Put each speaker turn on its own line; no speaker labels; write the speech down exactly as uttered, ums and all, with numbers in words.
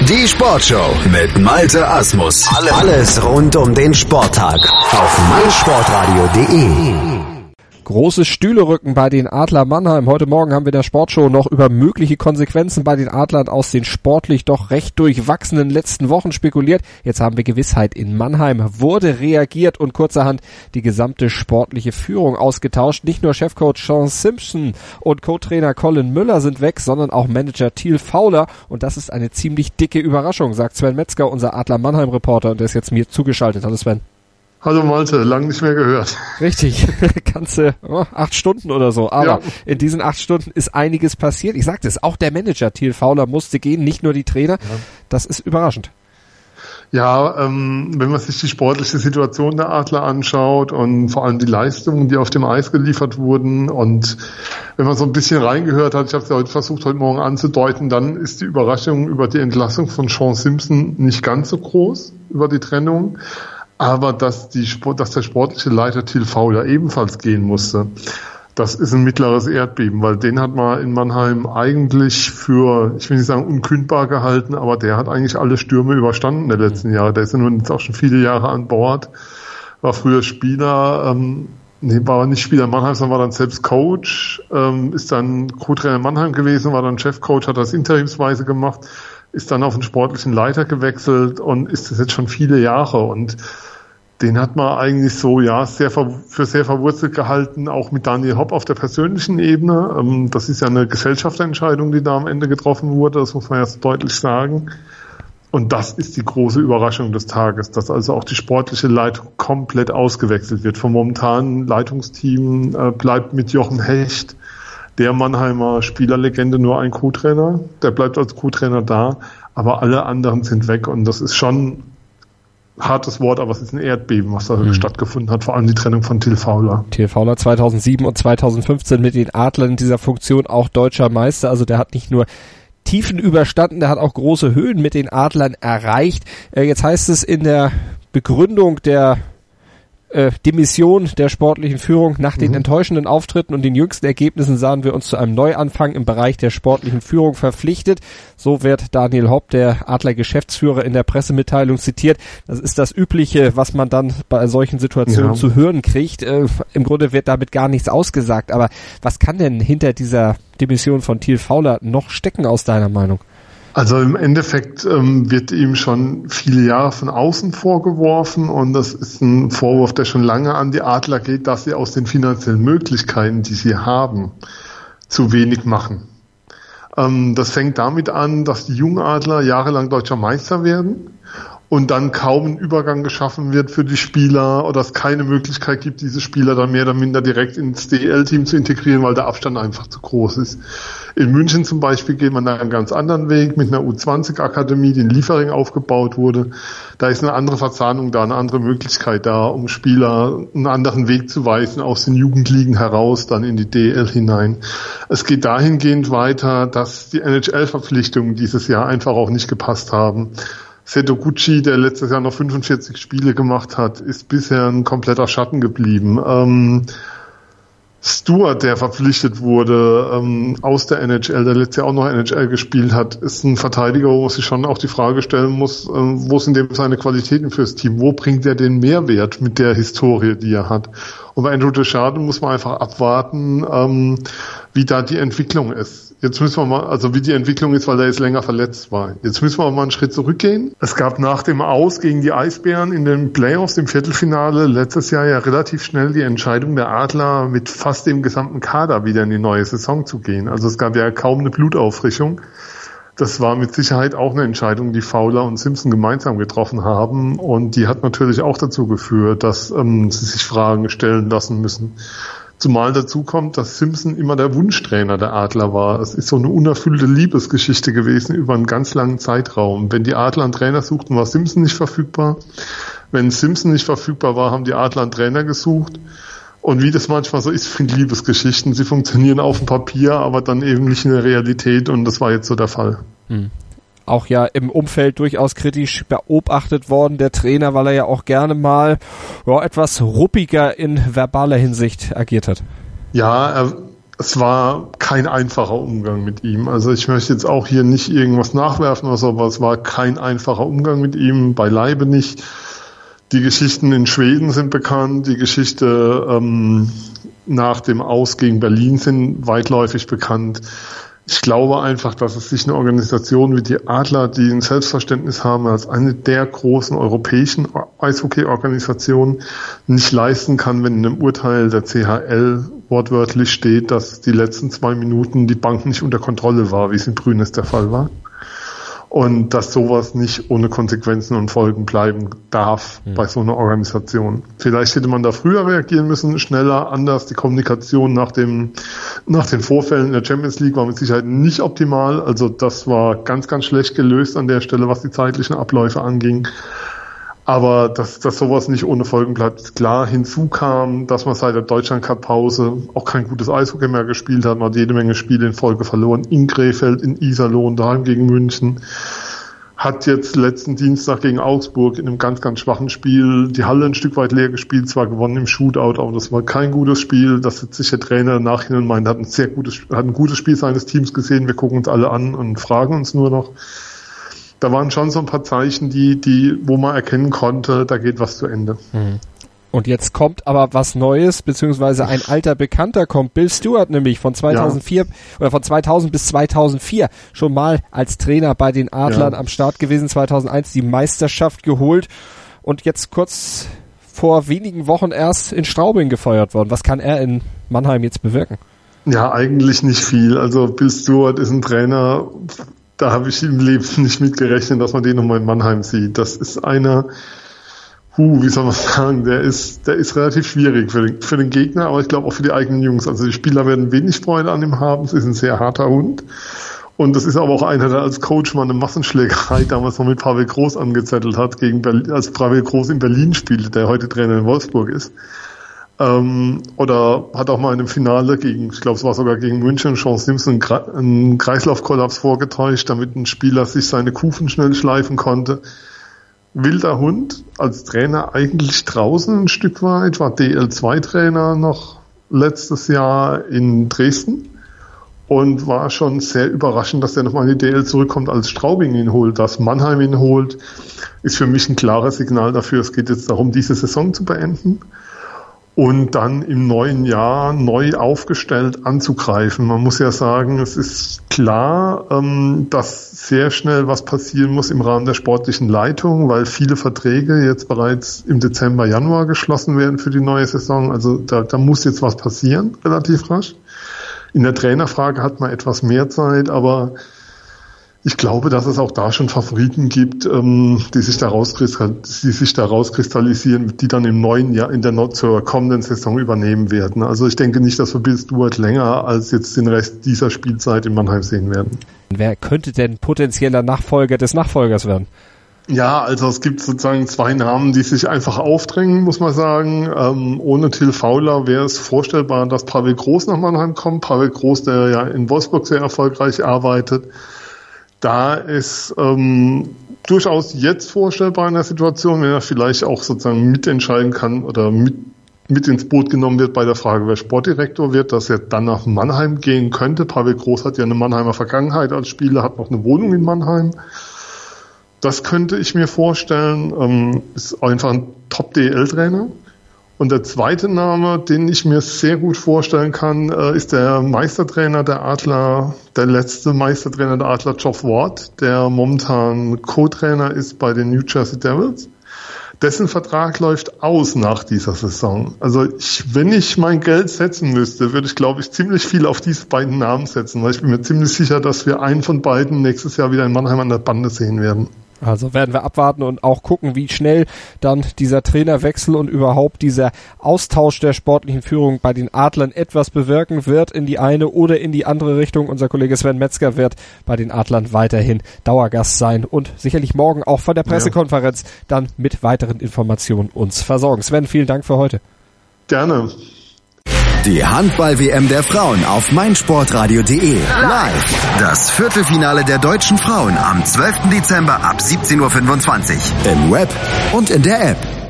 Die Sportshow mit Malte Asmus. Alles rund um den Sporttag auf meinsportradio punkt de.
Großes Stühlerücken bei den Adler Mannheim. Heute Morgen haben wir in der Sportshow noch über mögliche Konsequenzen bei den Adlern aus den sportlich doch recht durchwachsenen letzten Wochen spekuliert. Jetzt haben wir Gewissheit. In Mannheim wurde reagiert und kurzerhand die gesamte sportliche Führung ausgetauscht. Nicht nur Chefcoach Sean Simpson und Co-Trainer Colin Müller sind weg, sondern auch Manager Thiel Fowler. Und das ist eine ziemlich dicke Überraschung, sagt Sven Metzger, unser Adler Mannheim-Reporter. Und der ist jetzt mir zugeschaltet. Hallo Sven.
Hallo Malte, lang nicht mehr gehört.
Richtig, ganze oh, acht Stunden oder so. Aber
ja.
In diesen acht Stunden ist einiges passiert. Ich sagte es, auch der Manager Thiel Fowler musste gehen, nicht nur die Trainer. Ja. Das ist überraschend.
Ja, ähm, wenn man sich die sportliche Situation der Adler anschaut und vor allem die Leistungen, die auf dem Eis geliefert wurden, und wenn man so ein bisschen reingehört hat, ich habe es ja heute versucht, heute Morgen anzudeuten, dann ist die Überraschung über die Entlassung von Sean Simpson nicht ganz so groß, über die Trennung. Aber dass, die, dass der sportliche Leiter Thiel Fowler ebenfalls gehen musste, das ist ein mittleres Erdbeben, weil den hat man in Mannheim eigentlich für, ich will nicht sagen unkündbar gehalten, aber der hat eigentlich alle Stürme überstanden der letzten Jahre. Der ist ja nun jetzt auch schon viele Jahre an Bord, war früher Spieler, ähm, nee, war nicht Spieler in Mannheim, sondern war dann selbst Coach, ähm, ist dann Co-Trainer in Mannheim gewesen, war dann Chefcoach, hat das interimsweise gemacht, ist dann auf den sportlichen Leiter gewechselt und ist das jetzt schon viele Jahre, und den hat man eigentlich so, ja, sehr für sehr verwurzelt gehalten, auch mit Daniel Hopp auf der persönlichen Ebene. Das ist ja eine Gesellschaftsentscheidung, die da am Ende getroffen wurde, das muss man ja so deutlich sagen. Und das ist die große Überraschung des Tages, dass also auch die sportliche Leitung komplett ausgewechselt wird. Vom momentanen Leitungsteam äh, bleibt mit Jochen Hecht, der Mannheimer Spielerlegende, nur ein Co-Trainer. Der bleibt als Co-Trainer da, aber alle anderen sind weg, und das ist schon hartes Wort, aber es ist ein Erdbeben, was da mhm. stattgefunden hat, vor allem die Trennung von Thiel Fowler.
Thiel Fowler zweitausendsieben und zweitausendfünfzehn mit den Adlern in dieser Funktion auch deutscher Meister, also der hat nicht nur Tiefen überstanden, der hat auch große Höhen mit den Adlern erreicht. Äh, jetzt heißt es in der Begründung der Äh, Demission der sportlichen Führung nach den mhm. enttäuschenden Auftritten und den jüngsten Ergebnissen sahen wir uns zu einem Neuanfang im Bereich der sportlichen Führung verpflichtet. So wird Daniel Hopp, der Adler-Geschäftsführer, in der Pressemitteilung zitiert. Das ist das Übliche, was man dann bei solchen Situationen ja. zu hören kriegt. Äh, im Grunde wird damit gar nichts ausgesagt. Aber was kann denn hinter dieser Demission von Thiel Fowler noch stecken aus deiner Meinung?
Also im Endeffekt ähm, wird ihm schon viele Jahre von außen vorgeworfen, und das ist ein Vorwurf, der schon lange an die Adler geht, dass sie aus den finanziellen Möglichkeiten, die sie haben, zu wenig machen. Ähm, das fängt damit an, dass die Jungadler jahrelang deutscher Meister werden und dann kaum ein Übergang geschaffen wird für die Spieler oder es keine Möglichkeit gibt, diese Spieler dann mehr oder minder direkt ins D E L-Team zu integrieren, weil der Abstand einfach zu groß ist. In München zum Beispiel geht man da einen ganz anderen Weg mit einer U zwanzig Akademie, die in Liefering aufgebaut wurde. Da ist eine andere Verzahnung da, eine andere Möglichkeit da, um Spieler einen anderen Weg zu weisen aus den Jugendligen heraus, dann in die D E L hinein. Es geht dahingehend weiter, dass die N H L-Verpflichtungen dieses Jahr einfach auch nicht gepasst haben. Seto Gucci, der letztes Jahr noch fünfundvierzig Spiele gemacht hat, ist bisher ein kompletter Schatten geblieben. Ähm, Stewart, der verpflichtet wurde ähm, aus der N H L, der letztes Jahr auch noch N H L gespielt hat, ist ein Verteidiger, wo sich schon auch die Frage stellen muss, ähm, wo sind denn seine Qualitäten fürs Team? Wo bringt er den Mehrwert mit der Historie, die er hat? Und bei Andrew Descharde muss man einfach abwarten, ähm, wie da die Entwicklung ist. Jetzt müssen wir mal, also wie die Entwicklung ist, weil er jetzt länger verletzt war. Jetzt müssen wir mal einen Schritt zurückgehen. Es gab nach dem Aus gegen die Eisbären in den Playoffs, im Viertelfinale, letztes Jahr ja relativ schnell die Entscheidung der Adler, mit fast dem gesamten Kader wieder in die neue Saison zu gehen. Also es gab ja kaum eine Blutauffrischung. Das war mit Sicherheit auch eine Entscheidung, die Fowler und Simpson gemeinsam getroffen haben. Und die hat natürlich auch dazu geführt, dass ähm, sie sich Fragen stellen lassen müssen. Zumal dazu kommt, dass Simpson immer der Wunschtrainer der Adler war. Es ist so eine unerfüllte Liebesgeschichte gewesen über einen ganz langen Zeitraum. Wenn die Adler einen Trainer suchten, war Simpson nicht verfügbar. Wenn Simpson nicht verfügbar war, haben die Adler einen Trainer gesucht. Und wie das manchmal so ist, sind Liebesgeschichten. Sie funktionieren auf dem Papier, aber dann eben nicht in der Realität. Und das war jetzt so der Fall.
Hm. Auch ja im Umfeld durchaus kritisch beobachtet worden, der Trainer, weil er ja auch gerne mal ja, etwas ruppiger in verbaler Hinsicht agiert hat.
Ja, er es war kein einfacher Umgang mit ihm. Also ich möchte jetzt auch hier nicht irgendwas nachwerfen oder so, aber es war kein einfacher Umgang mit ihm, beileibe nicht. Die Geschichten in Schweden sind bekannt, die Geschichte ähm, nach dem Aus gegen Berlin sind weitläufig bekannt. Ich glaube einfach, dass es sich eine Organisation wie die Adler, die ein Selbstverständnis haben als eine der großen europäischen Eishockey-Organisationen, nicht leisten kann, wenn in einem Urteil der C H L wortwörtlich steht, dass die letzten zwei Minuten die Bank nicht unter Kontrolle war, wie es in Brünnes der Fall war. Und dass sowas nicht ohne Konsequenzen und Folgen bleiben darf mhm. bei so einer Organisation. Vielleicht hätte man da früher reagieren müssen, schneller, anders. Die Kommunikation nach dem, nach den Vorfällen in der Champions League war mit Sicherheit nicht optimal. Also das war ganz, ganz schlecht gelöst an der Stelle, was die zeitlichen Abläufe anging. Aber dass, dass sowas nicht ohne Folgen bleibt, ist klar. Hinzu kam, dass man seit der Deutschland-Cup-Pause auch kein gutes Eishockey mehr gespielt hat. Man hat jede Menge Spiele in Folge verloren. In Krefeld, in Iserlohn, daheim gegen München. Hat jetzt letzten Dienstag gegen Augsburg in einem ganz, ganz schwachen Spiel die Halle ein Stück weit leer gespielt. Zwar gewonnen im Shootout, aber das war kein gutes Spiel. Das hat sich der Trainer nachher und meint, hat ein sehr gutes, hat ein gutes Spiel seines Teams gesehen. Wir gucken uns alle an und fragen uns nur noch. Da waren schon so ein paar Zeichen, die, die, wo man erkennen konnte, da geht was zu Ende.
Und jetzt kommt aber was Neues, beziehungsweise ein alter Bekannter kommt. Bill Stewart nämlich von zweitausendvier ja. oder von zweitausend bis zweitausendvier schon mal als Trainer bei den Adlern ja. am Start gewesen, zweitausendeins die Meisterschaft geholt und jetzt kurz vor wenigen Wochen erst in Straubing gefeuert worden. Was kann er in Mannheim jetzt bewirken?
Ja, eigentlich nicht viel. Also Bill Stewart ist ein Trainer, da habe ich im Leben nicht mit gerechnet, dass man den nochmal in Mannheim sieht. Das ist einer, hu, wie soll man sagen, der ist, der ist relativ schwierig für den, für den Gegner, aber ich glaube auch für die eigenen Jungs. Also die Spieler werden wenig Freude an ihm haben. Es ist ein sehr harter Hund. Und das ist aber auch einer, der als Coach mal eine Massenschlägerei damals noch mit Pavel Groß angezettelt hat, gegen Berlin, als Pavel Groß in Berlin spielte, der heute Trainer in Wolfsburg ist. Ähm, oder hat auch mal in einem Finale gegen, ich glaube es war sogar gegen München, Sean Simpson einen Kreislaufkollaps vorgetäuscht, damit ein Spieler sich seine Kufen schnell schleifen konnte. Wilder Hund, als Trainer eigentlich draußen ein Stück weit, war D L zwei Trainer noch letztes Jahr in Dresden und war schon sehr überraschend, dass er nochmal in die D L zurückkommt, als Straubing ihn holt. Dass Mannheim ihn holt, ist für mich ein klares Signal dafür, es geht jetzt darum, diese Saison zu beenden. Und dann im neuen Jahr neu aufgestellt anzugreifen. Man muss ja sagen, es ist klar, ähm, dass sehr schnell was passieren muss im Rahmen der sportlichen Leitung, weil viele Verträge jetzt bereits im Dezember, Januar geschlossen werden für die neue Saison. Also da, da muss jetzt was passieren, relativ rasch. In der Trainerfrage hat man etwas mehr Zeit, aber ich glaube, dass es auch da schon Favoriten gibt, ähm, die sich da rauskristall- die sich da rauskristallisieren, die dann im neuen Jahr in der zur kommenden Saison übernehmen werden. Also ich denke nicht, dass wir Bill Stewart länger als jetzt den Rest dieser Spielzeit in Mannheim sehen werden.
Wer könnte denn potenzieller Nachfolger des Nachfolgers werden?
Ja, also es gibt sozusagen zwei Namen, die sich einfach aufdrängen, muss man sagen. Ähm, ohne Till Fauler wäre es vorstellbar, dass Pavel Groß nach Mannheim kommt. Pavel Groß, der ja in Wolfsburg sehr erfolgreich arbeitet. Da ist ähm, durchaus jetzt vorstellbar in der Situation, wenn er vielleicht auch sozusagen mitentscheiden kann oder mit, mit ins Boot genommen wird bei der Frage, wer Sportdirektor wird, dass er dann nach Mannheim gehen könnte. Pavel Groß hat ja eine Mannheimer Vergangenheit als Spieler, hat noch eine Wohnung in Mannheim. Das könnte ich mir vorstellen. Ähm, ist einfach ein Top-D L-Trainer. Und der zweite Name, den ich mir sehr gut vorstellen kann, ist der Meistertrainer der Adler, der letzte Meistertrainer der Adler, Geoff Ward, der momentan Co-Trainer ist bei den New Jersey Devils. Dessen Vertrag läuft aus nach dieser Saison. Also ich, wenn ich mein Geld setzen müsste, würde ich, glaube ich, ziemlich viel auf diese beiden Namen setzen, weil ich bin mir ziemlich sicher, dass wir einen von beiden nächstes Jahr wieder in Mannheim an der Bande sehen werden.
Also werden wir abwarten und auch gucken, wie schnell dann dieser Trainerwechsel und überhaupt dieser Austausch der sportlichen Führung bei den Adlern etwas bewirken wird in die eine oder in die andere Richtung. Unser Kollege Sven Metzger wird bei den Adlern weiterhin Dauergast sein und sicherlich morgen auch von der Pressekonferenz ja. dann mit weiteren Informationen uns versorgen. Sven, vielen Dank für heute.
Gerne.
Die Handball-W M der Frauen auf meinsportradio punkt de. Live. Das Viertelfinale der deutschen Frauen am zwölften Dezember ab siebzehn Uhr fünfundzwanzig. Im Web und in der App.